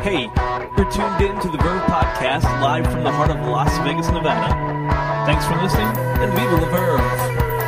Hey, you're tuned in to the Verve Podcast, live from the heart of Las Vegas, Nevada. Thanks for listening, and viva la Verve!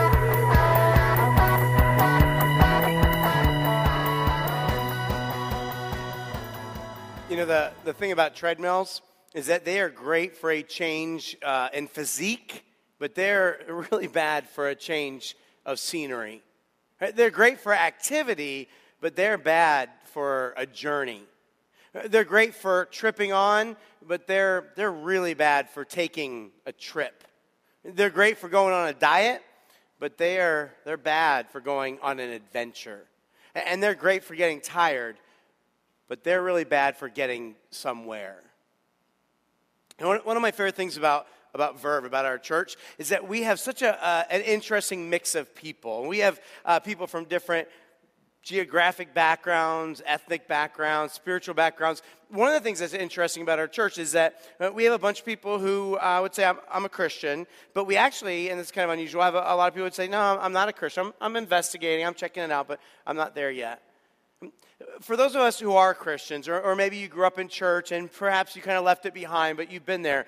You know, the thing about treadmills is that they are great for a change in physique, but they're really bad for a change of scenery. They're great for activity, but they're bad for a journey. They're great for tripping on, but they're really bad for taking a trip. They're great for going on a diet, but they're bad for going on an adventure. And they're great for getting tired, but they're really bad for getting somewhere. And one of my favorite things about Verve, about our church, is that we have such an interesting mix of people. We have people from different geographic backgrounds, ethnic backgrounds, spiritual backgrounds. One of the things that's interesting about our church is that we have a bunch of people who would say, I'm a Christian, but we actually, and it's kind of unusual, have a lot of people would say, no, I'm not a Christian. I'm investigating, I'm checking it out, but I'm not there yet. For those of us who are Christians, or maybe you grew up in church and perhaps you kind of left it behind, but you've been there,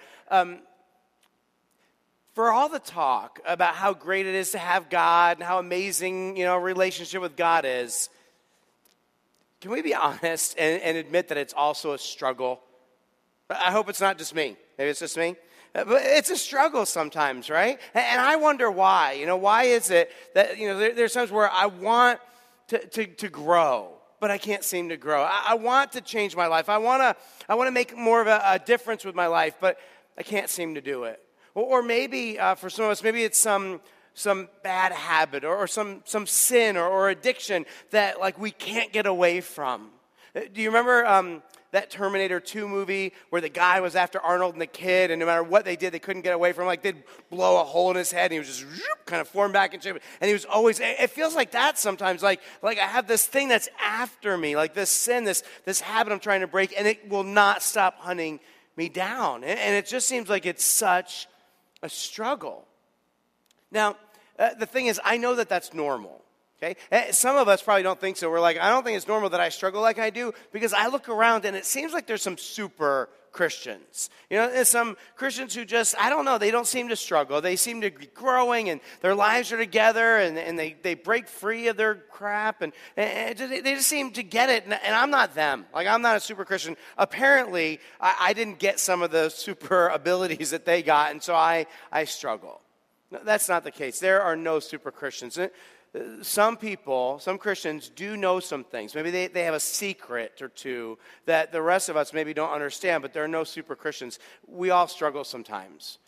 for all the talk about how great it is to have God and how amazing, a relationship with God is, can we be honest and admit that it's also a struggle? I hope it's not just me. Maybe it's just me. But it's a struggle sometimes, right? And I wonder why. Why is it that, there's times where I want to grow, but I can't seem to grow. I want to change my life. I want to make more of a difference with my life, but I can't seem to do it. Or maybe, for some of us, maybe it's some bad habit or some sin or addiction that, we can't get away from. Do you remember that Terminator 2 movie where the guy was after Arnold and the kid, and no matter what they did, they couldn't get away from him? They'd blow a hole in his head, and he was just kind of formed back in shape. And he was always, it feels like that sometimes, like I have this thing that's after me, like this sin, this habit I'm trying to break, and it will not stop hunting me down. And it just seems like it's such a struggle. Now, the thing is, I know that that's normal, okay? Some of us probably don't think so. We're like, I don't think it's normal that I struggle like I do, because I look around and it seems like there's some super Christians. There's some Christians who just, I don't know, they don't seem to struggle. They seem to be growing, and their lives are together, and they break free of their crap, and they just seem to get it, and I'm not them. I'm not a super Christian. Apparently, I didn't get some of the super abilities that they got, and so I struggle. No, that's not the case. There are no super Christians. Some Christians do know some things. Maybe they have a secret or two that the rest of us maybe don't understand, but there are no super Christians. We all struggle sometimes.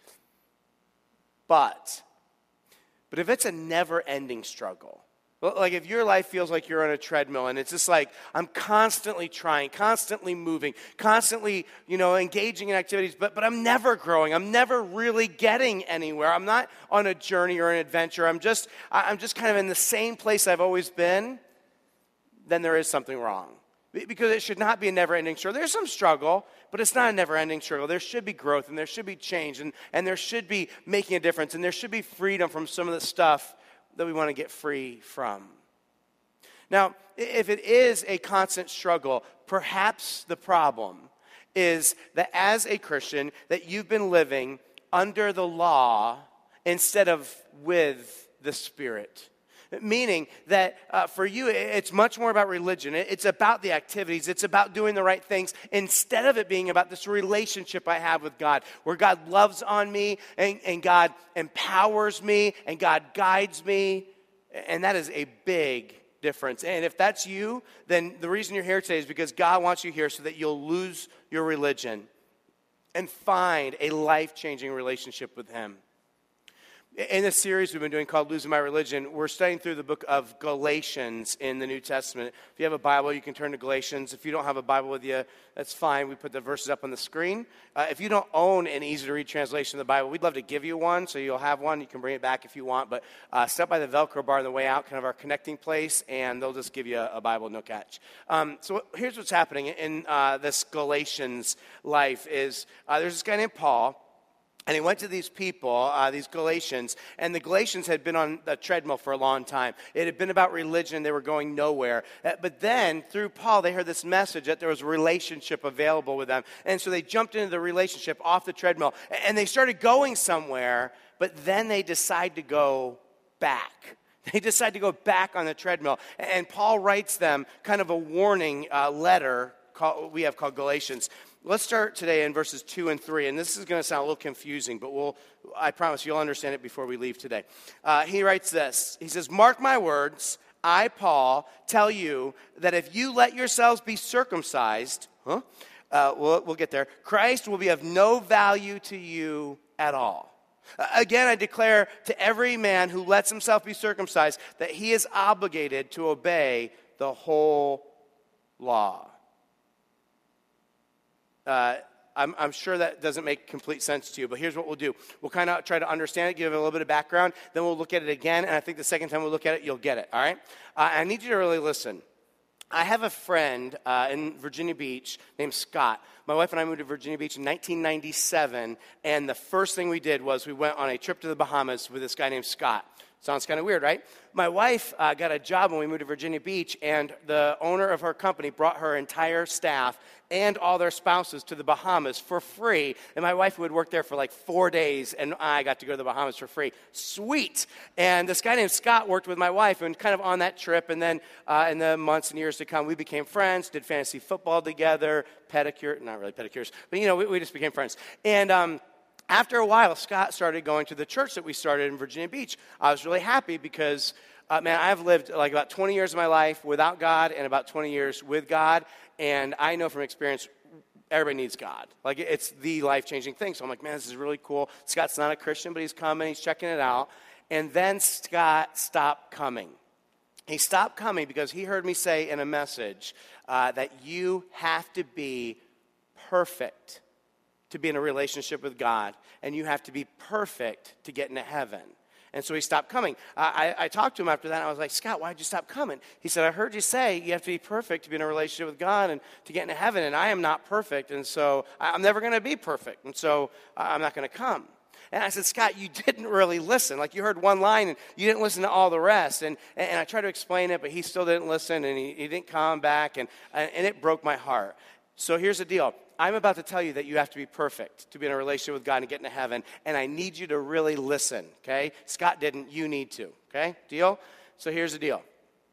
But if it's a never-ending struggle, if your life feels like you're on a treadmill and it's just like, I'm constantly trying, constantly moving, constantly, engaging in activities, but I'm never growing. I'm never really getting anywhere. I'm not on a journey or an adventure. I'm just kind of in the same place I've always been. Then there is something wrong. Because it should not be a never-ending struggle. There's some struggle, but it's not a never-ending struggle. There should be growth, and there should be change, and there should be making a difference, and there should be freedom from some of the stuff that we want to get free from. Now, if it is a constant struggle, perhaps the problem is that as a Christian, that you've been living under the law instead of with the Spirit. Meaning that for you, it's much more about religion. It's about the activities. It's about doing the right things instead of it being about this relationship I have with God, where God loves on me and God empowers me and God guides me. And that is a big difference. And if that's you, then the reason you're here today is because God wants you here so that you'll lose your religion and find a life-changing relationship with Him. In this series we've been doing called Losing My Religion, we're studying through the book of Galatians in the New Testament. If you have a Bible, you can turn to Galatians. If you don't have a Bible with you, that's fine. We put the verses up on the screen. If you don't own an easy-to-read translation of the Bible, we'd love to give you one, so you'll have one. You can bring it back if you want. But stop by the Velcro bar on the way out, kind of our connecting place, and they'll just give you a Bible, no catch. So here's what's happening in this Galatians life is there's this guy named Paul. And he went to these people, these Galatians, and the Galatians had been on the treadmill for a long time. It had been about religion. They were going nowhere. But then, through Paul, they heard this message that there was a relationship available with them. And so they jumped into the relationship off the treadmill, and they started going somewhere, but then they decide to go back. They decide to go back on the treadmill. And Paul writes them kind of a warning letter we have called Galatians. Let's start today in verses 2 and 3, and this is going to sound a little confusing, but I promise you'll understand it before we leave today. He writes this. He says, "Mark my words, I, Paul, tell you that if you let yourselves be circumcised," we'll get there, "Christ will be of no value to you at all. Again, I declare to every man who lets himself be circumcised that he is obligated to obey the whole law." I'm sure that doesn't make complete sense to you, but here's what we'll do. We'll kind of try to understand it, give it a little bit of background, then we'll look at it again, and I think the second time we look at it, you'll get it, all right? I need you to really listen. I have a friend in Virginia Beach named Scott. My wife and I moved to Virginia Beach in 1997, and the first thing we did was we went on a trip to the Bahamas with this guy named Scott. Sounds kind of weird, right? My wife got a job when we moved to Virginia Beach, and the owner of her company brought her entire staff and all their spouses to the Bahamas for free. And my wife would work there for like 4 days, and I got to go to the Bahamas for free. Sweet. And this guy named Scott worked with my wife, and kind of on that trip, and then in the months and years to come, we became friends, did fantasy football together, pedicure, not really pedicures, but we just became friends. And after a while, Scott started going to the church that we started in Virginia Beach. I was really happy because, I've lived like about 20 years of my life without God and about 20 years with God, and I know from experience, everybody needs God. Like, it's the life-changing thing. So I'm like, man, this is really cool. Scott's not a Christian, but he's coming. He's checking it out. And then Scott stopped coming. He stopped coming because he heard me say in a message that you have to be perfect to be in a relationship with God, and you have to be perfect to get into heaven. And so he stopped coming. I talked to him after that, and I was like, Scott, why'd you stop coming? He said, I heard you say you have to be perfect to be in a relationship with God and to get into heaven, and I am not perfect, and so I'm never going to be perfect, and so I'm not going to come. And I said, Scott, you didn't really listen. Like, you heard one line, and you didn't listen to all the rest. And I tried to explain it, but he still didn't listen, and he didn't come back, and it broke my heart. So here's the deal. I'm about to tell you that you have to be perfect to be in a relationship with God and get into heaven, and I need you to really listen, okay? Scott didn't, you need to, okay? Deal? So here's the deal.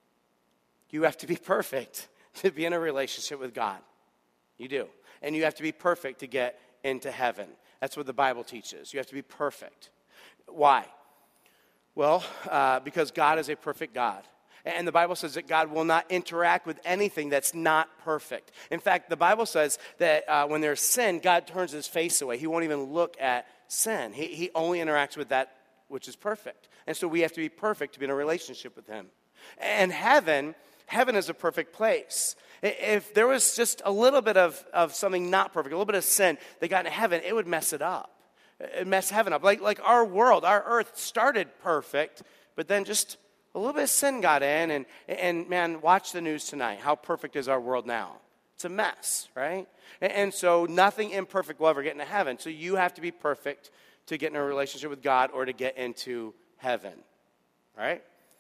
You have to be perfect to be in a relationship with God. You do. And you have to be perfect to get into heaven. That's what the Bible teaches. You have to be perfect. Why? Well, because God is a perfect God. And the Bible says that God will not interact with anything that's not perfect. In fact, the Bible says that when there's sin, God turns his face away. He won't even look at sin. He only interacts with that which is perfect. And so we have to be perfect to be in a relationship with him. And heaven is a perfect place. If there was just a little bit of something not perfect, a little bit of sin that got into heaven, it would mess it up. It'd mess heaven up. Like our world, our earth started perfect, but then just a little bit of sin got in, and man, watch the news tonight. How perfect is our world now? It's a mess, right? And so nothing imperfect will ever get into heaven. So you have to be perfect to get in a relationship with God or to get into heaven, right?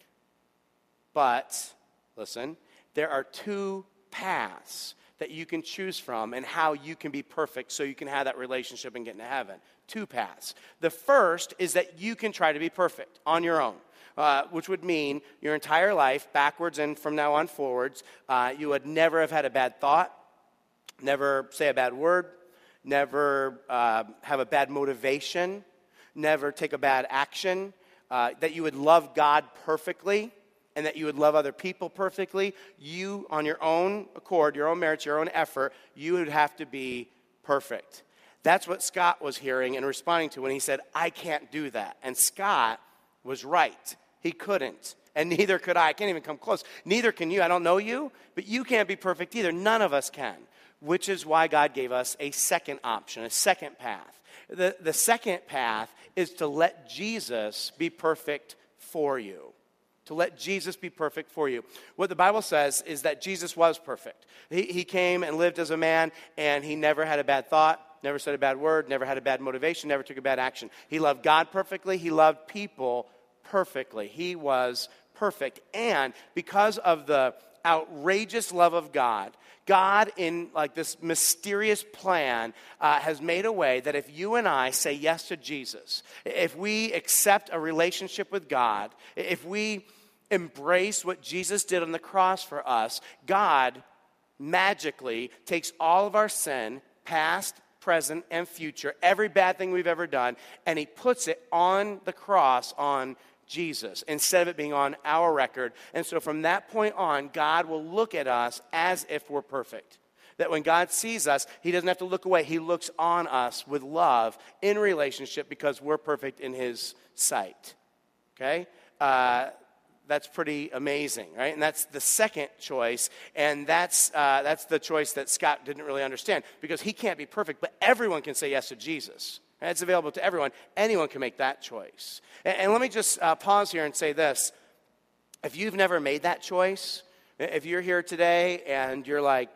But, listen, there are two paths that you can choose from and how you can be perfect so you can have that relationship and get into heaven. Two paths. The first is that you can try to be perfect on your own. Which would mean your entire life, backwards and from now on forwards, you would never have had a bad thought, never say a bad word, never have a bad motivation, never take a bad action, that you would love God perfectly, and that you would love other people perfectly. You, on your own accord, your own merits, your own effort, you would have to be perfect. That's what Scott was hearing and responding to when he said, I can't do that. And Scott was right. He couldn't, and neither could I. I can't even come close. Neither can you. I don't know you, but you can't be perfect either. None of us can, which is why God gave us a second option, a second path. The second path is to let Jesus be perfect for you. To let Jesus be perfect for you. What the Bible says is that Jesus was perfect. He came and lived as a man, and he never had a bad thought, never said a bad word, never had a bad motivation, never took a bad action. He loved God perfectly. He loved people perfectly. He was perfect. And because of the outrageous love of God, God, in like this mysterious plan, has made a way that if you and I say yes to Jesus, if we accept a relationship with God, if we embrace what Jesus did on the cross for us, God magically takes all of our sin, past, present, and future, every bad thing we've ever done, and he puts it on the cross on Jesus, instead of it being on our record. And so from that point on, God will look at us as if we're perfect. That when God sees us, he doesn't have to look away. He looks on us with love in relationship because we're perfect in his sight. Okay? That's pretty amazing, right? And that's the second choice, and that's the choice that Scott didn't really understand, because he can't be perfect, but everyone can say yes to Jesus. And it's available to everyone. Anyone can make that choice. And let me just pause here and say this. If you've never made that choice, if you're here today and you're like,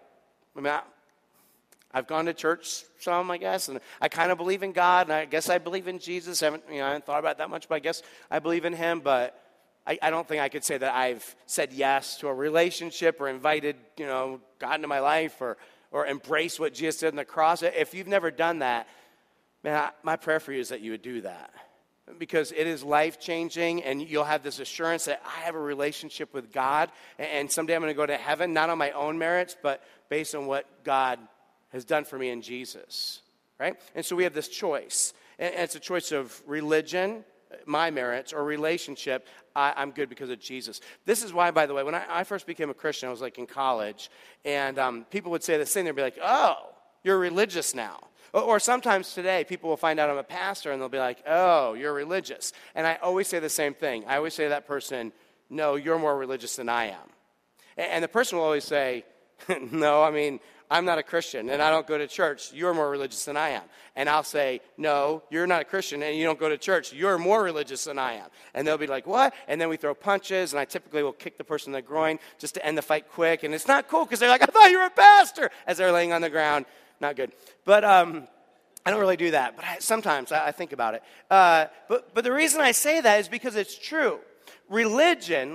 I've gone to church some, I guess, and I kind of believe in God, and I guess I believe in Jesus. I haven't thought about it that much, but I guess I believe in him, but I don't think I could say that I've said yes to a relationship or invited, God into my life or embraced what Jesus did on the cross. If you've never done that, man, my prayer for you is that you would do that, because it is life-changing, and you'll have this assurance that I have a relationship with God, and someday I'm going to go to heaven, not on my own merits, but based on what God has done for me in Jesus, right? And so we have this choice, and it's a choice of religion, my merits, or relationship. I'm good because of Jesus. This is why, by the way, when I first became a Christian, I was like in college, and people would say this thing, they'd be like, oh, you're religious now. Or sometimes today, people will find out I'm a pastor, and they'll be like, oh, you're religious. And I always say the same thing. I always say to that person, no, you're more religious than I am. And the person will always say, no, I'm not a Christian, and I don't go to church. You're more religious than I am. And I'll say, no, you're not a Christian, and you don't go to church. You're more religious than I am. And they'll be like, what? And then we throw punches, and I typically will kick the person in the groin just to end the fight quick. And it's not cool, because they're like, I thought you were a pastor, as they're laying on the ground. Not good. But I don't really do that. But sometimes I think about it. But the reason I say that is because it's true. Religion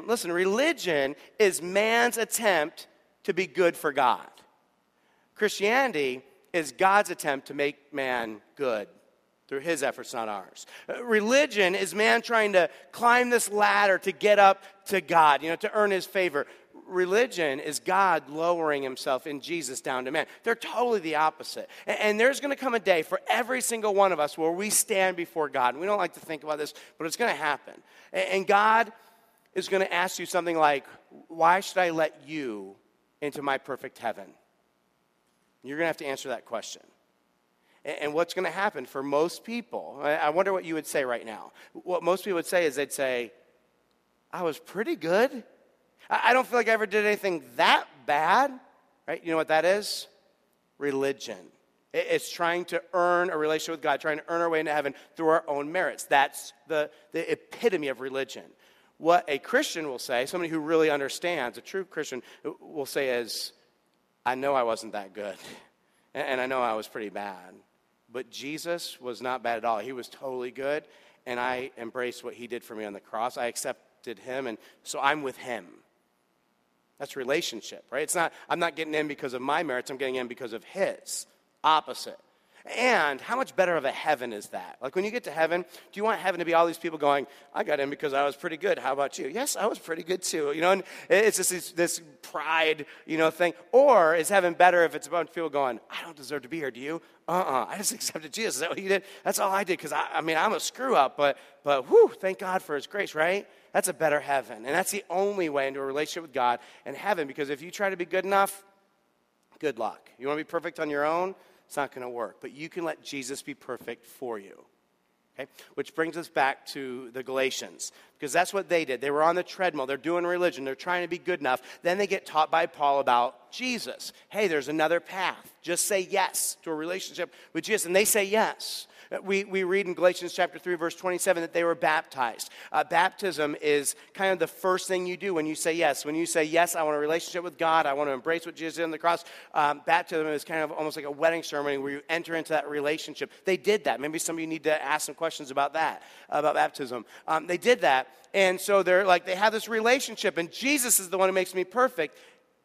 is man's attempt to be good for God. Christianity is God's attempt to make man good through his efforts, not ours. Religion is man trying to climb this ladder to get up to God, to earn his favor. Religion is God lowering himself in Jesus down to man. They're totally the opposite. And there's going to come a day for every single one of us where we stand before God. And we don't like to think about this, but it's going to happen. And God is going to ask you something like, why should I let you into my perfect heaven? You're going to have to answer that question. And what's going to happen for most people, I wonder what you would say right now. What most people would say is they'd say, I was pretty good. I don't feel like I ever did anything that bad, right? You know what that is? Religion. It's trying to earn a relationship with God, trying to earn our way into heaven through our own merits. That's the epitome of religion. What a Christian will say, somebody who really understands, a true Christian will say is, I know I wasn't that good, and I know I was pretty bad, but Jesus was not bad at all. He was totally good, and I embraced what he did for me on the cross. I accepted him, and so I'm with him. That's relationship, right? I'm not getting in because of my merits. I'm getting in because of his. Opposite. And how much better of a heaven is that? Like when you get to heaven, do you want heaven to be all these people going, I got in because I was pretty good. How about you? Yes, I was pretty good too. And it's just this pride, thing. Or is heaven better if it's a bunch of people going, I don't deserve to be here, do you? I just accepted Jesus. Is that what you did? That's all I did because I'm a screw up, but whew, thank God for his grace, right? That's a better heaven. And that's the only way into a relationship with God and heaven, because if you try to be good enough, good luck. You want to be perfect on your own? It's not going to work. But you can let Jesus be perfect for you. Okay? Which brings us back to the Galatians. because that's what they did. They were on the treadmill. They're doing religion. They're trying to be good enough. Then they get taught by Paul about Jesus. Hey, there's another path. Just say yes to a relationship with Jesus. And they say yes. We read in Galatians chapter 3, verse 27, that they were baptized. Baptism is kind of the first thing you do when you say yes. When you say, yes, I want a relationship with God, I want to embrace what Jesus did on the cross, baptism is kind of almost like a wedding ceremony where you enter into that relationship. They did that. Maybe some of you need to ask some questions about that, about baptism. They did that, and so they're like, they have this relationship, and Jesus is the one who makes me perfect.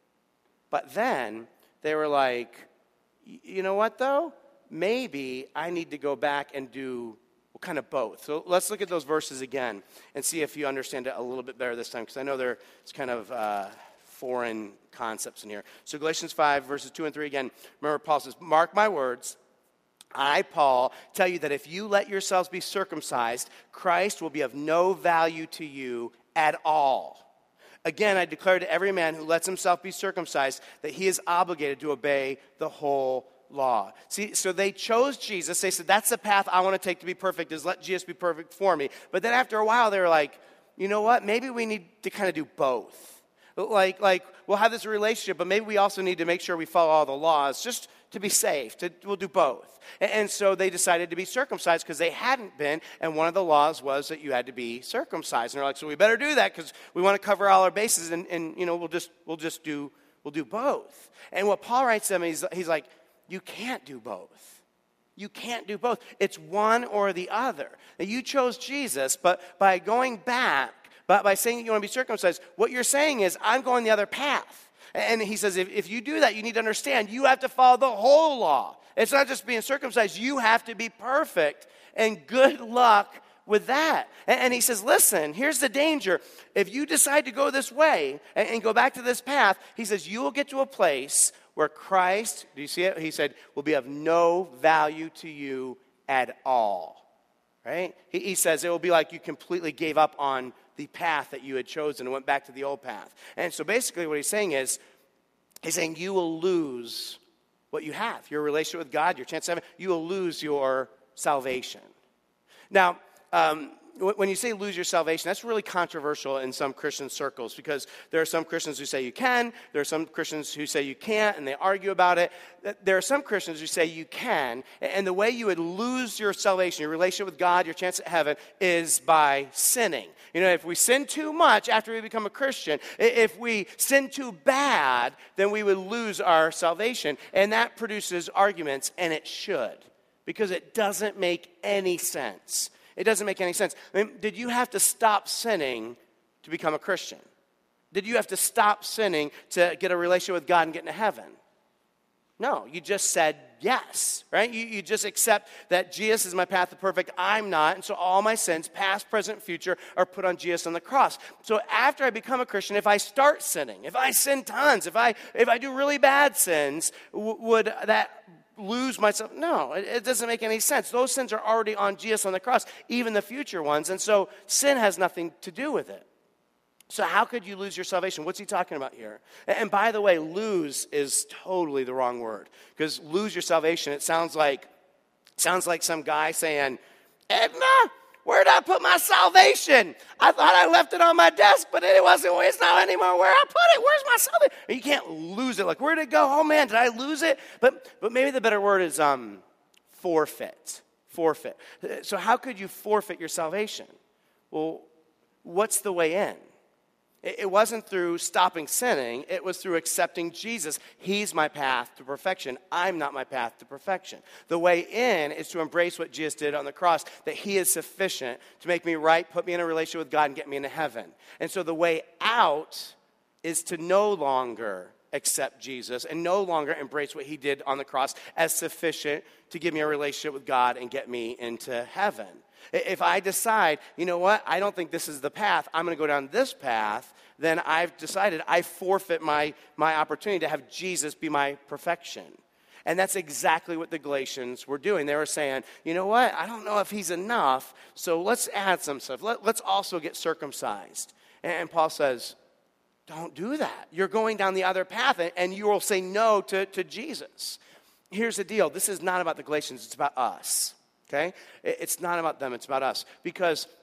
But then they were like, you know what, though? Maybe I need to go back and do kind of both. So let's look at those verses again and see if you understand it a little bit better this time, because I know there's kind of foreign concepts in here. So Galatians 5, verses 2 and 3 again. Remember, Paul says, mark my words. I, Paul, tell you that if you let yourselves be circumcised, Christ will be of no value to you at all. Again, I declare to every man who lets himself be circumcised that he is obligated to obey the whole law. See, so they chose Jesus. They said, that's the path I want to take to be perfect, is let Jesus be perfect for me. But then after a while, they were like, you know what? Maybe we need to kind of do both. Like we'll have this relationship, but maybe we also need to make sure we follow all the laws just to be safe. We'll do both. And so they decided to be circumcised because they hadn't been, and one of the laws was that you had to be circumcised. And they're like, so we better do that because we want to cover all our bases, and you know, we'll do both. And what Paul writes to them, he's like, you can't do both. You can't do both. It's one or the other. Now, you chose Jesus, but by going back, by saying that you want to be circumcised, what you're saying is, I'm going the other path. And he says, if you do that, you need to understand, you have to follow the whole law. It's not just being circumcised. You have to be perfect. And good luck with that. And he says, listen, here's the danger. If you decide to go this way and go back to this path, he says, you will get to a place where Christ, do you see it? He said, will be of no value to you at all. Right? He says it will be like you completely gave up on the path that you had chosen and went back to the old path. And so basically what he's saying is, he's saying you will lose what you have. Your relationship with God, your chance of heaven, you will lose your salvation. Now, when you say lose your salvation, that's really controversial in some Christian circles, because there are some Christians who say you can, there are some Christians who say you can't, and they argue about it. There are some Christians who say you can, and the way you would lose your salvation, your relationship with God, your chance at heaven, is by sinning. You know, if we sin too much after we become a Christian, if we sin too bad, then we would lose our salvation. And that produces arguments, and it should, because it doesn't make any sense. It doesn't make any sense. I mean, did you have to stop sinning to become a Christian? Did you have to stop sinning to get a relationship with God and get into heaven? No, you just said yes, right? You just accept that Jesus is my path to perfect, I'm not, and so all my sins, past, present, future, are put on Jesus on the cross. So after I become a Christian, if I start sinning, if I sin tons, if I do really bad sins, would that lose myself? No, it doesn't make any sense. Those sins are already on Jesus on the cross, even the future ones, and so sin has nothing to do with it. So how could you lose your salvation? What's he talking about here? And by the way, lose is totally the wrong word, because lose your salvation, it sounds like some guy saying, Edna, where'd I put my salvation? I thought I left it on my desk, but it's not anymore where I put it. Where's my salvation? You can't lose it. Like, where'd it go? Oh man, did I lose it? But maybe the better word is forfeit. Forfeit. So how could you forfeit your salvation? Well, what's the way in? It wasn't through stopping sinning. It was through accepting Jesus. He's my path to perfection. I'm not my path to perfection. The way in is to embrace what Jesus did on the cross, that he is sufficient to make me right, put me in a relationship with God, and get me into heaven. And so the way out is to no longer accept Jesus and no longer embrace what he did on the cross as sufficient to give me a relationship with God and get me into heaven. If I decide, you know what, I don't think this is the path, I'm going to go down this path, then I've decided I forfeit my opportunity to have Jesus be my perfection. And that's exactly what the Galatians were doing. They were saying, you know what, I don't know if he's enough, so let's add some stuff. Let's also get circumcised. And Paul says, don't do that. You're going down the other path, and you will say no to Jesus. Here's the deal. This is not about the Galatians. It's about us. Okay? It's not about them. It's about us. Because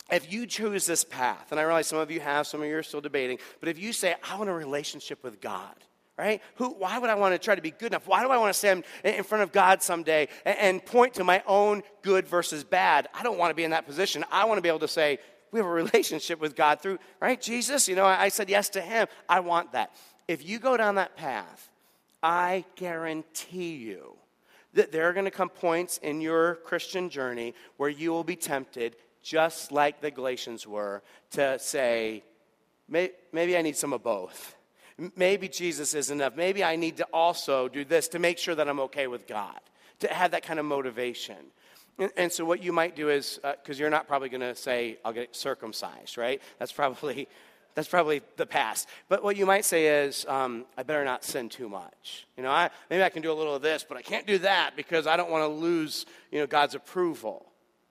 if you choose this path, and I realize some of you have, some of you are still debating, but if you say, I want a relationship with God, right? Why would I want to try to be good enough? Why do I want to stand in front of God someday and point to my own good versus bad? I don't want to be in that position. I want to be able to say, we have a relationship with God through, right, Jesus? I said yes to him. I want that. If you go down that path, I guarantee you that there are going to come points in your Christian journey where you will be tempted, just like the Galatians were, to say, maybe I need some of both. Maybe Jesus is enough. Maybe I need to also do this to make sure that I'm okay with God, to have that kind of motivation. And so what you might do is, because you're not probably going to say, I'll get circumcised, right? That's probably the past. But what you might say is, I better not sin too much. Maybe I can do a little of this, but I can't do that because I don't want to lose, God's approval.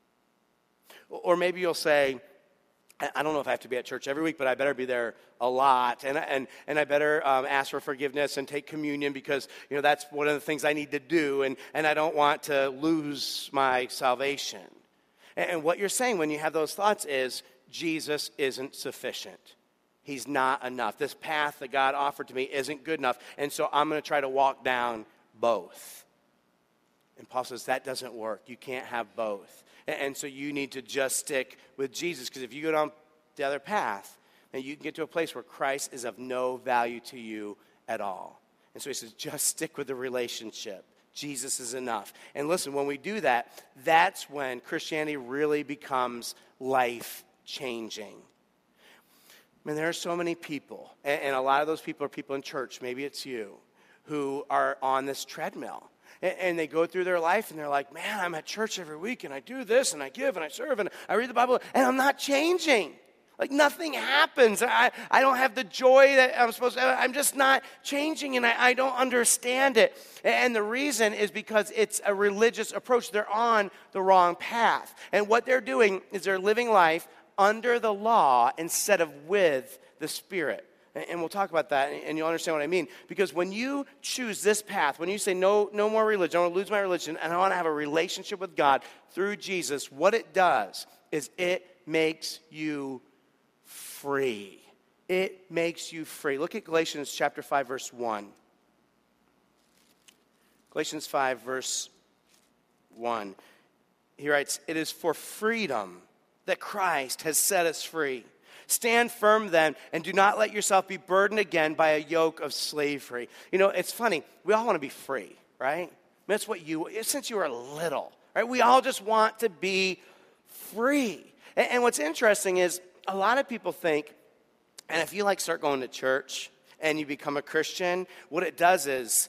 Or maybe you'll say, I don't know if I have to be at church every week, but I better be there a lot. And I better ask for forgiveness and take communion because, that's one of the things I need to do. And I don't want to lose my salvation. And what you're saying when you have those thoughts is, Jesus isn't sufficient. He's not enough. This path that God offered to me isn't good enough. And so I'm going to try to walk down both. And Paul says that doesn't work. You can't have both. And so you need to just stick with Jesus. Because if you go down the other path, then you can get to a place where Christ is of no value to you at all. And so he says, just stick with the relationship. Jesus is enough. And listen, when we do that, that's when Christianity really becomes life-changing. There are so many people, and a lot of those people are people in church, maybe it's you, who are on this treadmill. And they go through their life, and they're like, man, I'm at church every week, and I do this, and I give, and I serve, and I read the Bible, and I'm not changing. Like, nothing happens. I don't have the joy that I'm supposed to have. I'm just not changing, and I don't understand it. And the reason is because it's a religious approach. They're on the wrong path. And what they're doing is they're living life under the law instead of with the Spirit. And we'll talk about that, and you'll understand what I mean. Because when you choose this path, when you say no more religion, I want to lose my religion, and I want to have a relationship with God through Jesus, what it does is it makes you free. It makes you free. Look at Galatians chapter 5, verse 1. Galatians 5, verse 1. He writes, "It is for freedom that Christ has set us free. Stand firm then, and do not let yourself be burdened again by a yoke of slavery." It's funny. We all want to be free, right? That's what since you were little, right? We all just want to be free. And what's interesting is a lot of people think, and if you start going to church and you become a Christian, what it does is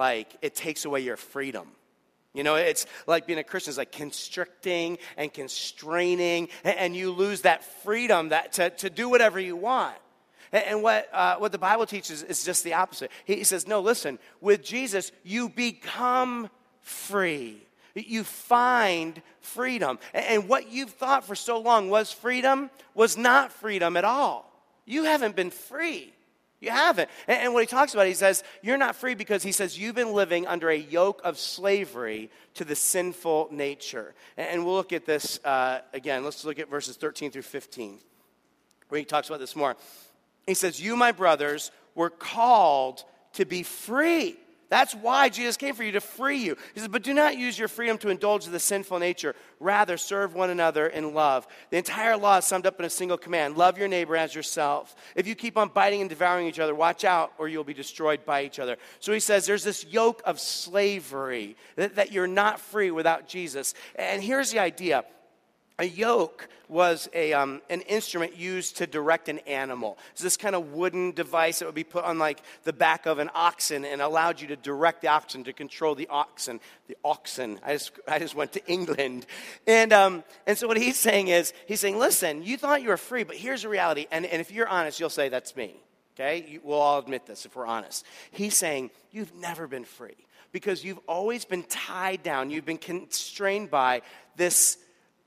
it takes away your freedom. It's like being a Christian is like constricting and constraining, and you lose that freedom to do whatever you want. And what the Bible teaches is just the opposite. He says, no, listen, with Jesus, you become free. You find freedom. And what you've thought for so long was freedom was not freedom at all. You haven't been free. You haven't. And what he talks about, he says, you're not free because he says you've been living under a yoke of slavery to the sinful nature. And we'll look at this again. Let's look at verses 13 through 15, where he talks about this more. He says, you, my brothers, were called to be free. That's why Jesus came for you, to free you. He says, but do not use your freedom to indulge the sinful nature. Rather, serve one another in love. The entire law is summed up in a single command. Love your neighbor as yourself. If you keep on biting and devouring each other, watch out or you'll be destroyed by each other. So he says there's this yoke of slavery that you're not free without Jesus. And here's the idea. A yoke was an instrument used to direct an animal. It's this kind of wooden device that would be put on the back of an oxen and allowed you to direct the oxen, to control the oxen. The oxen. I just went to England. And so what he's saying is, listen, you thought you were free, but here's the reality. And if you're honest, you'll say, that's me. Okay? We'll all admit this if we're honest. He's saying, you've never been free because you've always been tied down. You've been constrained by this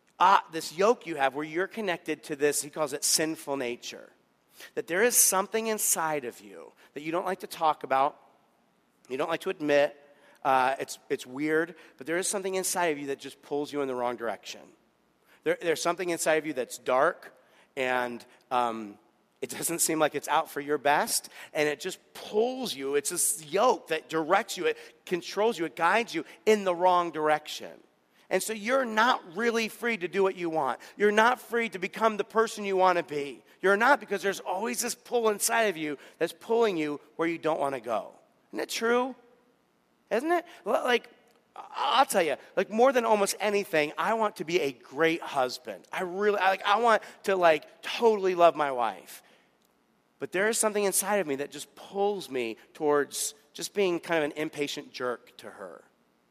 yoke you have where you're connected to this, he calls it sinful nature. That there is something inside of you that you don't like to talk about, you don't like to admit, it's weird, but there is something inside of you that just pulls you in the wrong direction. There's something inside of you that's dark, and it doesn't seem like it's out for your best, and it just pulls you. It's this yoke that directs you, it controls you, it guides you in the wrong direction. And so you're not really free to do what you want. You're not free to become the person you want to be. You're not, because there's always this pull inside of you that's pulling you where you don't want to go. Isn't it true? Isn't it? Like, I'll tell you, like more than almost anything, I want to be a great husband. I want to totally love my wife. But there is something inside of me that just pulls me towards just being kind of an impatient jerk to her.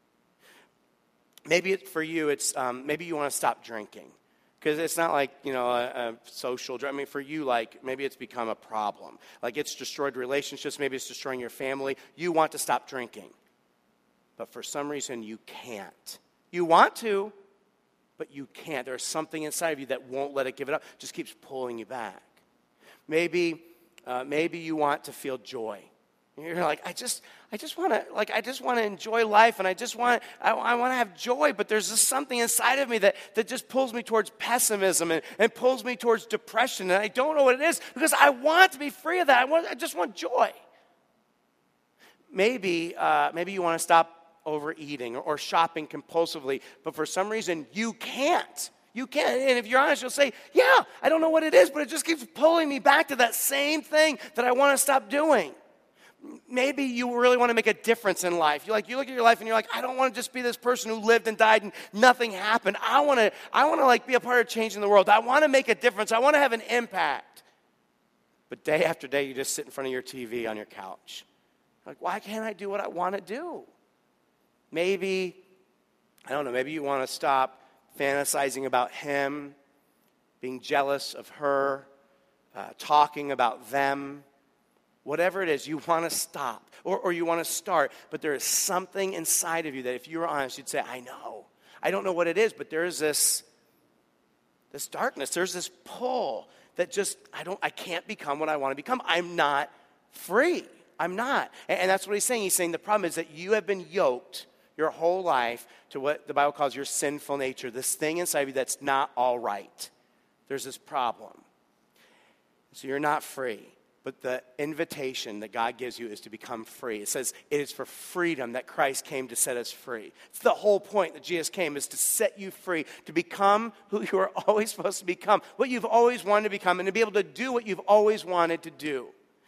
Maybe for you, it's maybe you want to stop drinking. Because it's not like, a social drug. I mean, for you, maybe it's become a problem. Like, it's destroyed relationships. Maybe it's destroying your family. You want to stop drinking. But for some reason, you can't. You want to, but you can't. There's something inside of you that won't let it give it up. Just keeps pulling you back. Maybe you want to feel joy. You're like, I just want to enjoy life, and I want to have joy, but there's just something inside of me that just pulls me towards pessimism and pulls me towards depression, and I don't know what it is, because I want to be free of that. I just want joy. Maybe you want to stop overeating or shopping compulsively, but for some reason you can't. You can't. And if you're honest, you'll say, yeah, I don't know what it is, but it just keeps pulling me back to that same thing that I want to stop doing. Maybe you really want to make a difference in life. You look at your life and you're like, I don't want to just be this person who lived and died and nothing happened. I want to be a part of changing the world. I want to make a difference. I want to have an impact. But day after day, you just sit in front of your TV on your couch. Like, why can't I do what I want to do? Maybe you want to stop fantasizing about him, being jealous of her, talking about them. Whatever it is, you want to stop or you want to start, but there is something inside of you that if you were honest, you'd say, I know. I don't know what it is, but there is this darkness. There's this pull that just, I can't become what I want to become. I'm not free. I'm not. And that's what he's saying. He's saying the problem is that you have been yoked your whole life to what the Bible calls your sinful nature, this thing inside of you that's not all right. There's this problem. So you're not free. But the invitation that God gives you is to become free. It says it is for freedom that Christ came to set us free. It's the whole point that Jesus came, is to set you free, to become who you are always supposed to become, what you've always wanted to become, and to be able to do what you've always wanted to do.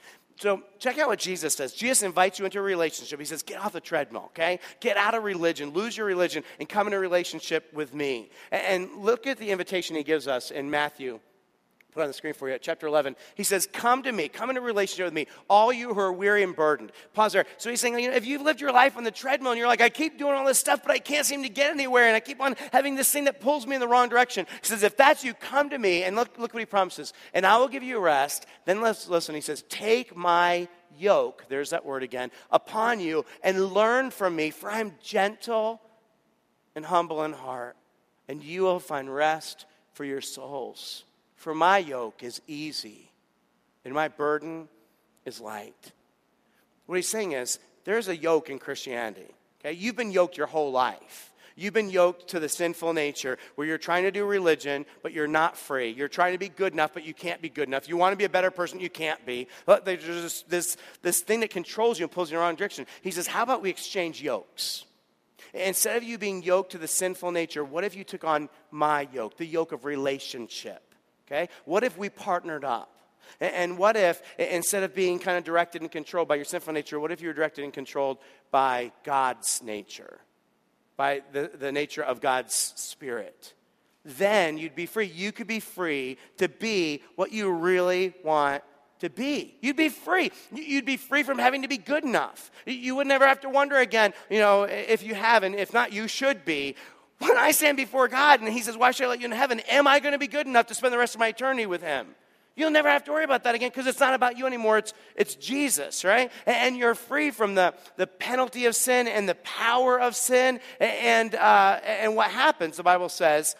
So check out what Jesus does. Jesus invites you into a relationship. He says, get off the treadmill, okay? Get out of religion, lose your religion, and come into a relationship with me. And look at the invitation he gives us in Matthew. Put it on the screen for you, at chapter 11. He says, come to me, come into a relationship with me, all you who are weary and burdened. Pause there. So he's saying, if you've lived your life on the treadmill and you're like, I keep doing all this stuff, but I can't seem to get anywhere, and I keep on having this thing that pulls me in the wrong direction. He says, if that's you, come to me, and look what he promises, and I will give you rest. Then let's listen. He says, take my yoke, there's that word again, upon you, and learn from me, for I am gentle and humble in heart, and you will find rest for your souls. For my yoke is easy, and my burden is light. What he's saying is, there's a yoke in Christianity. Okay? You've been yoked your whole life. You've been yoked to the sinful nature where you're trying to do religion, but you're not free. You're trying to be good enough, but you can't be good enough. You want to be a better person, you can't be. But there's this thing that controls you and pulls you in the wrong direction. He says, how about we exchange yokes? Instead of you being yoked to the sinful nature, what if you took on my yoke, the yoke of relationship? Okay? What if we partnered up? And what if, instead of being kind of directed and controlled by your sinful nature, what if you were directed and controlled by God's nature? By the nature of God's Spirit? Then you'd be free. You could be free to be what you really want to be. You'd be free. You'd be free from having to be good enough. You would never have to wonder again, if you haven't, if not, you should be. When I stand before God and he says, why should I let you in heaven? Am I going to be good enough to spend the rest of my eternity with him? You'll never have to worry about that again, because it's not about you anymore. It's Jesus, right? And you're free from the penalty of sin and the power of sin. And what happens, the Bible says,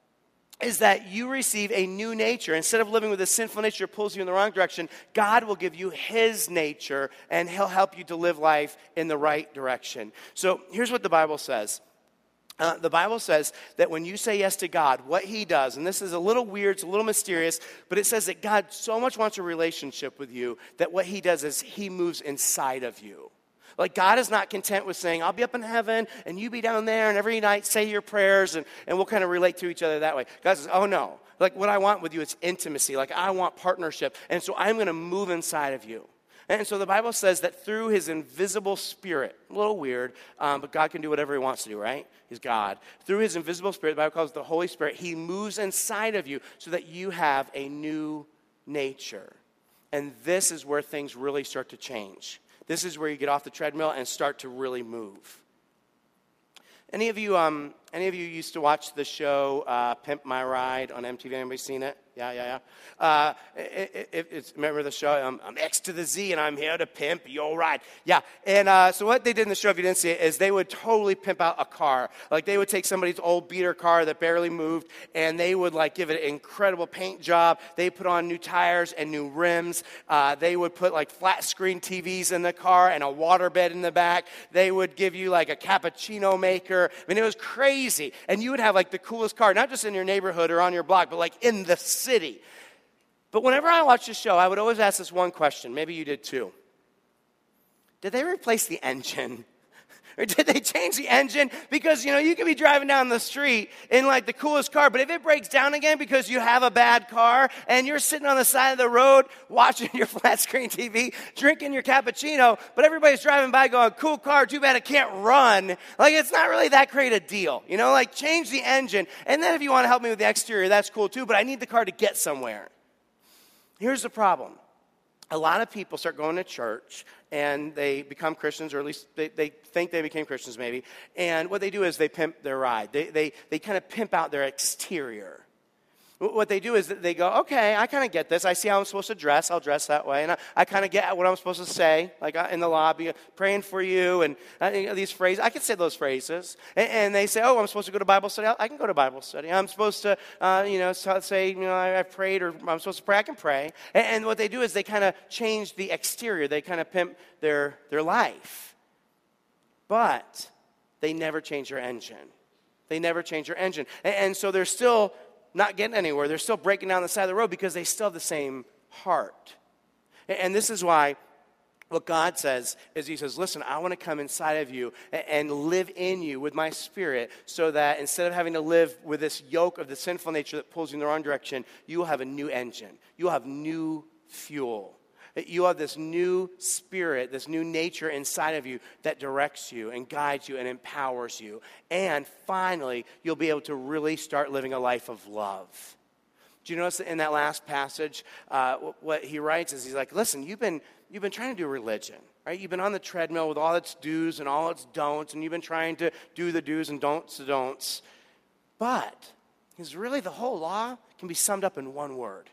is that you receive a new nature. Instead of living with a sinful nature that pulls you in the wrong direction, God will give you his nature, and he'll help you to live life in the right direction. So here's what the Bible says. The Bible says that when you say yes to God, what he does, and this is a little weird, it's a little mysterious, but it says that God so much wants a relationship with you that what he does is he moves inside of you. Like, God is not content with saying, I'll be up in heaven and you be down there and every night say your prayers and we'll kind of relate to each other that way. God says, oh no, like what I want with you is intimacy. Like I want partnership. And so I'm going to move inside of you. And so the Bible says that through his invisible spirit, a little weird, but God can do whatever he wants to do, right? He's God. Through his invisible spirit, the Bible calls it the Holy Spirit, he moves inside of you so that you have a new nature. And this is where things really start to change. This is where you get off the treadmill and start to really move. Any of you used to watch the show Pimp My Ride on MTV? Anybody seen it? Yeah. Remember the show? I'm X to the Z, and I'm here to pimp your ride. Yeah, and so what they did in the show, if you didn't see it, is they would totally pimp out a car. Like, they would take somebody's old beater car that barely moved, and they would, like, give it an incredible paint job. They put on new tires and new rims. They would put, like, flat-screen TVs in the car and a waterbed in the back. They would give you, like, a cappuccino maker. I mean, it was crazy. And you would have, like, the coolest car, not just in your neighborhood or on your block, but, like, in the city. But whenever I watched the show, I would always ask this one question. Maybe you did too. Did they replace the engine? Or did they change the engine? Because, you could be driving down the street in, like, the coolest car, but if it breaks down again because you have a bad car and you're sitting on the side of the road watching your flat-screen TV, drinking your cappuccino, but everybody's driving by going, cool car, too bad it can't run. Like, it's not really that great a deal. Like, change the engine. And then if you want to help me with the exterior, that's cool too, but I need the car to get somewhere. Here's the problem. A lot of people start going to church and they become Christians, or at least they think they became Christians maybe. And what they do is they pimp their ride. They kind of pimp out their exterior. What they do is they go, okay, I kind of get this. I see how I'm supposed to dress. I'll dress that way. And I kind of get what I'm supposed to say, like in the lobby, praying for you. And these phrases, I can say those phrases. And they say, oh, I'm supposed to go to Bible study. I can go to Bible study. I'm supposed to, say, I've prayed, or I'm supposed to pray. I can pray. And what they do is they kind of change the exterior. They kind of pimp their life. But they never change their engine. They never change their engine. And so they're still not getting anywhere. They're still breaking down the side of the road because they still have the same heart. And this is why what God says is he says, listen, I want to come inside of you and live in you with my spirit so that instead of having to live with this yoke of the sinful nature that pulls you in the wrong direction, you will have a new engine. You'll have new fuel. You have this new spirit, this new nature inside of you that directs you and guides you and empowers you. And finally, you'll be able to really start living a life of love. Do you notice that in that last passage, what he writes is he's like, listen, you've been trying to do religion, right? You've been on the treadmill with all its do's and all its don'ts, and you've been trying to do the do's and don'ts. But because really the whole law can be summed up in one word: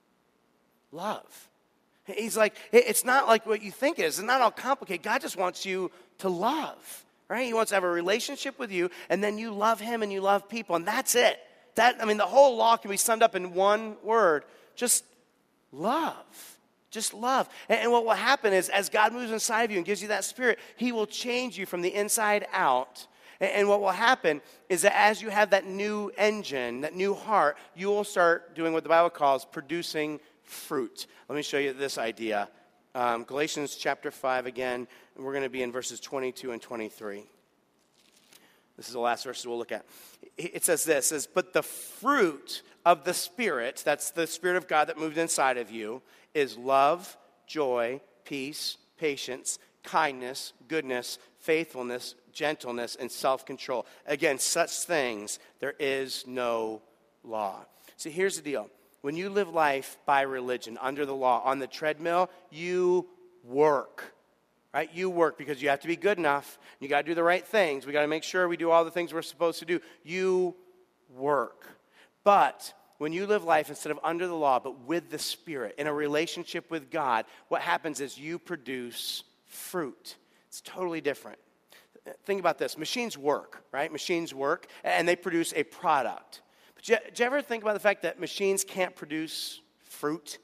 love. He's like, it's not like what you think it is. It's not all complicated. God just wants you to love, right? He wants to have a relationship with you, and then you love him and you love people, and that's it. The whole law can be summed up in one word: just love. Just love. And what will happen is, as God moves inside of you and gives you that spirit, he will change you from the inside out. And what will happen is that as you have that new engine, that new heart, you will start doing what the Bible calls producing fruit. Let me show you this idea. Galatians chapter 5 again, and we're going to be in verses 22 and 23. This is the last verse we'll look at. It says this, but the fruit of the Spirit, that's the Spirit of God that moved inside of you, is love, joy, peace, patience, kindness, goodness, faithfulness, gentleness, and self-control. Again, such things there is no law. See, here's the deal. When you live life by religion, under the law, on the treadmill, you work, right? You work because you have to be good enough. You got to do the right things. We got to make sure we do all the things we're supposed to do. You work. But when you live life instead of under the law, but with the Spirit, in a relationship with God, what happens is you produce fruit. It's totally different. Think about this. Machines work, right? Machines work, and they produce a product. Do you ever think about the fact that machines can't produce fruit?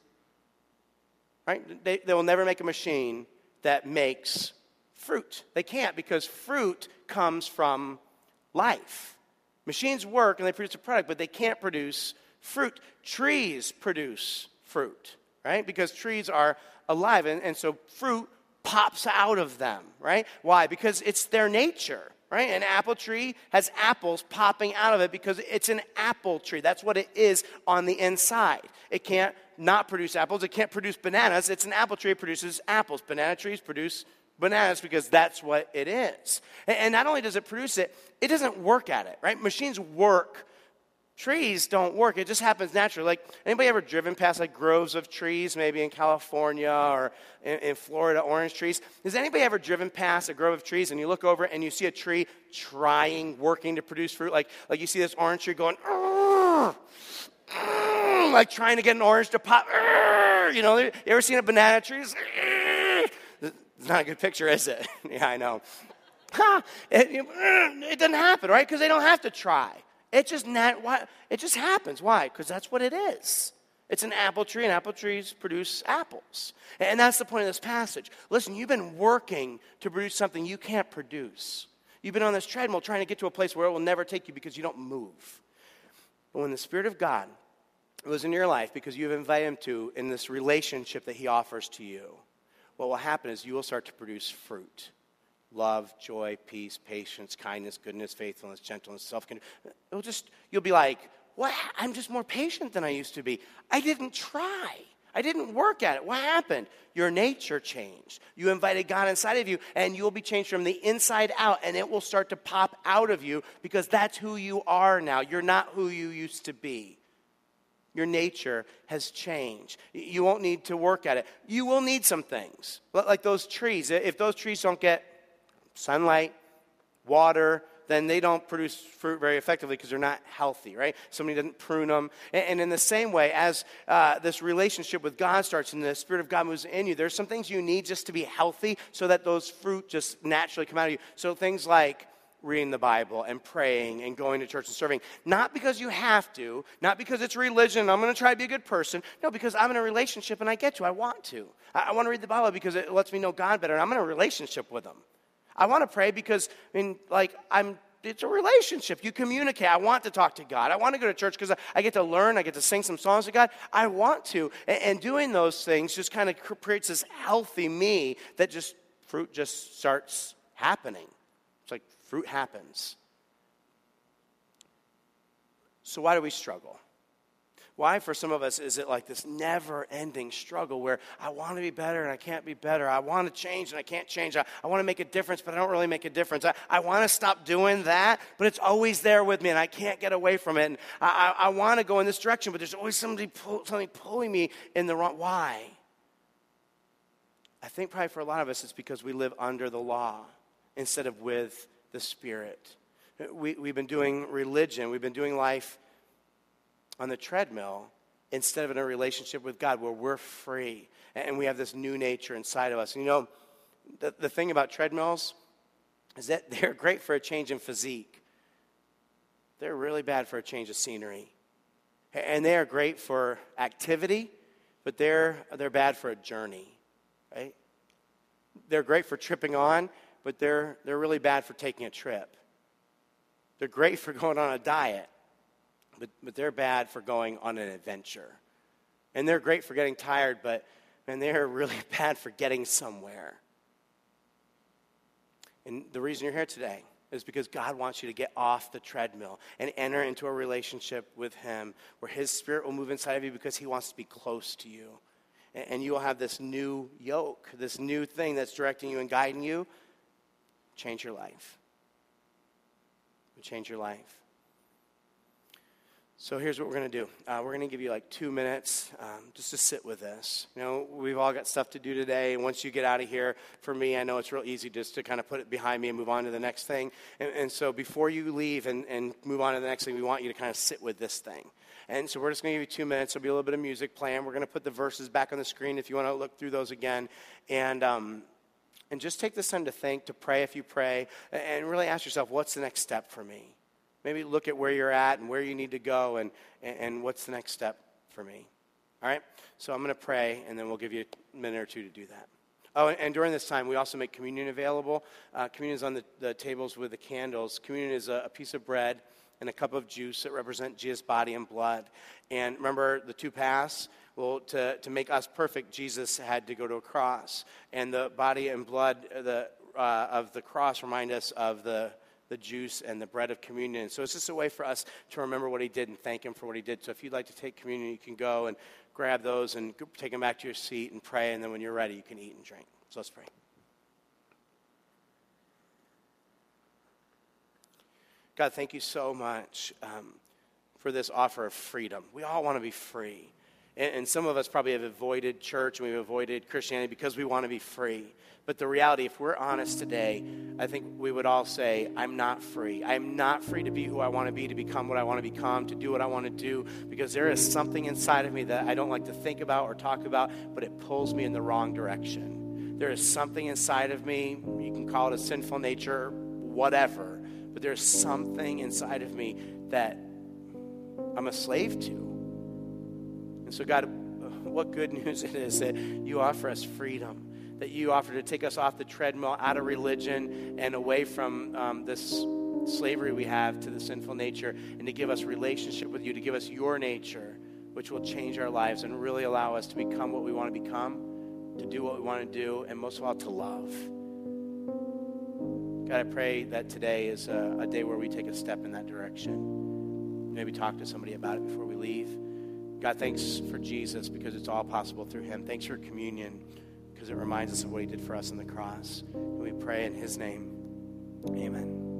Right? They will never make a machine that makes fruit. They can't, because fruit comes from life. Machines work and they produce a product, but they can't produce fruit. Trees produce fruit, right? Because trees are alive, and so fruit pops out of them, right? Why? Because it's their nature, right? An apple tree has apples popping out of it because it's an apple tree. That's what it is on the inside. It can't not produce apples. It can't produce bananas. It's an apple tree. It produces apples. Banana trees produce bananas because that's what it is. And not only does it produce it, it doesn't work at it, right? Machines work. Trees don't work. It just happens naturally. Like, anybody ever driven past like groves of trees, maybe in California or in Florida, orange trees? Has anybody ever driven past a grove of trees and you look over and you see a tree working to produce fruit? Like you see this orange tree going, like trying to get an orange to pop. You know, you ever seen a banana tree? It's not a good picture, is it? Yeah, I know. It doesn't happen, right? Because they don't have to try. It just happens. Why? Because that's what it is. It's an apple tree, and apple trees produce apples. And that's the point of this passage. Listen, you've been working to produce something you can't produce. You've been on this treadmill trying to get to a place where it will never take you because you don't move. But when the Spirit of God was in your life because you have invited Him to in this relationship that He offers to you, what will happen is you will start to produce fruit. Love, joy, peace, patience, kindness, goodness, faithfulness, gentleness, self-control. You'll be like, what? I'm just more patient than I used to be. I didn't try. I didn't work at it. What happened? Your nature changed. You invited God inside of you, and you'll be changed from the inside out, and it will start to pop out of you because that's who you are now. You're not who you used to be. Your nature has changed. You won't need to work at it. You will need some things, like those trees. If those trees don't get sunlight, water, then they don't produce fruit very effectively because they're not healthy, right? Somebody doesn't prune them. And in the same way, as this relationship with God starts and the Spirit of God moves in you, there's some things you need just to be healthy so that those fruit just naturally come out of you. So things like reading the Bible and praying and going to church and serving. Not because you have to, not because it's religion, I'm going to try to be a good person. No, because I'm in a relationship and I get to, I want to. I want to read the Bible because it lets me know God better, and I'm in a relationship with Him. I want to pray because, it's a relationship. You communicate. I want to talk to God. I want to go to church because I get to learn. I get to sing some songs to God. I want to. And doing those things just kind of creates this healthy me that fruit just starts happening. It's like fruit happens. So why do we struggle? Why, for some of us, is it like this never-ending struggle where I want to be better and I can't be better? I want to change and I can't change. I want to make a difference, but I don't really make a difference. I want to stop doing that, but it's always there with me and I can't get away from it. And I want to go in this direction, but there's always something pulling me in the wrong. Why? I think probably for a lot of us it's because we live under the law instead of with the Spirit. We've been doing religion. We've been doing life on the treadmill instead of in a relationship with God where we're free and we have this new nature inside of us. And you know, the thing about treadmills is that they're great for a change in physique. They're really bad for a change of scenery. And they are great for activity, but they're bad for a journey, right? They're great for tripping on, but they're really bad for taking a trip. They're great for going on a diet, but they're bad for going on an adventure. And they're great for getting tired, but they're really bad for getting somewhere. And the reason you're here today is because God wants you to get off the treadmill and enter into a relationship with Him where His Spirit will move inside of you because He wants to be close to you. And you will have this new yoke, this new thing that's directing you and guiding you. Change your life. Change your life. So here's what we're going to do. We're going to give you like 2 minutes just to sit with this. You know, we've all got stuff to do today. And once you get out of here, for me, I know it's real easy just to kind of put it behind me and move on to the next thing. And so before you leave and move on to the next thing, we want you to kind of sit with this thing. And so we're just going to give you 2 minutes. There'll be a little bit of music playing. We're going to put the verses back on the screen if you want to look through those again. And just take this time to think, to pray if you pray, and really ask yourself, what's the next step for me? Maybe look at where you're at and where you need to go and what's the next step for me. All right? So I'm going to pray, and then we'll give you a minute or two to do that. Oh, and during this time, we also make communion available. Communion is on the tables with the candles. Communion is a piece of bread and a cup of juice that represent Jesus' body and blood. And remember the two paths? Well, to make us perfect, Jesus had to go to a cross. And the body and blood of the cross remind us of the juice and the bread of communion. So it's just a way for us to remember what he did and thank him for what he did. So if you'd like to take communion, you can go and grab those and take them back to your seat and pray. And then when you're ready, you can eat and drink. So let's pray. God, thank you so much for this offer of freedom. We all want to be free. And some of us probably have avoided church and we've avoided Christianity because we want to be free. But the reality, if we're honest today, I think we would all say, I'm not free. I'm not free to be who I want to be, to become what I want to become, to do what I want to do, because there is something inside of me that I don't like to think about or talk about, but it pulls me in the wrong direction. There is something inside of me, you can call it a sinful nature, whatever, but there's something inside of me that I'm a slave to. And so God, what good news it is that you offer us freedom, that you offer to take us off the treadmill, out of religion, and away from this slavery we have to the sinful nature, and to give us relationship with you, to give us your nature, which will change our lives and really allow us to become what we want to become, to do what we want to do, and most of all, to love. God, I pray that today is a day where we take a step in that direction. Maybe talk to somebody about it before we leave. God, thanks for Jesus because it's all possible through him. Thanks for communion because it reminds us of what he did for us on the cross. And we pray in his name. Amen.